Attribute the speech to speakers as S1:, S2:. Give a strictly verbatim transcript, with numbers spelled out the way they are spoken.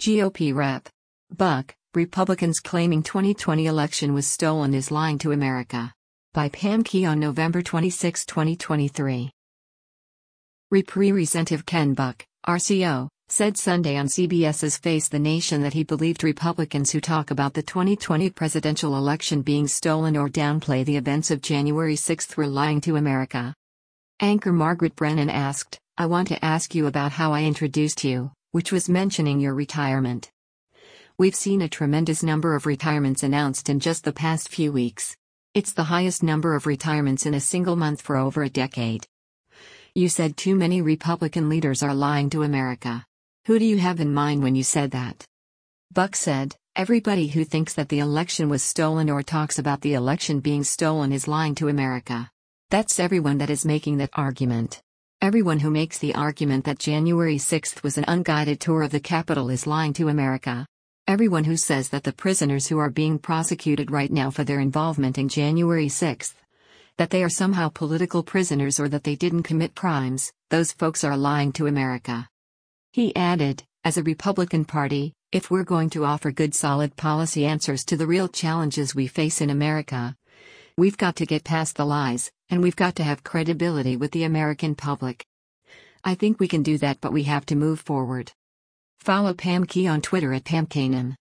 S1: G O P Rep. Buck, Republicans claiming twenty twenty election was stolen is lying to America. By Pam Key on November twenty-sixth, twenty twenty-three. Representative Ken Buck, R C O, said Sunday on CBS's Face the Nation that he believed Republicans who talk about the twenty twenty presidential election being stolen or downplay the events of January sixth were lying to America. Anchor Margaret Brennan asked, "I want to ask you about how I introduced you, which was mentioning your retirement. We've seen a tremendous number of retirements announced in just the past few weeks. It's the highest number of retirements in a single month for over a decade. You said too many Republican leaders are lying to America. Who do you have in mind when you said that?" Buck said, "Everybody who thinks that the election was stolen or talks about the election being stolen is lying to America. That's everyone that is making that argument. Everyone who makes the argument that January sixth was an unguided tour of the Capitol is lying to America. Everyone who says that the prisoners who are being prosecuted right now for their involvement in January sixth, that they are somehow political prisoners or that they didn't commit crimes, those folks are lying to America." He added, "As a Republican Party, if we're going to offer good solid policy answers to the real challenges we face in America, we've got to get past the lies, and we've got to have credibility with the American public. I think we can do that, but we have to move forward." Follow Pam Key on Twitter at Pam Kanem.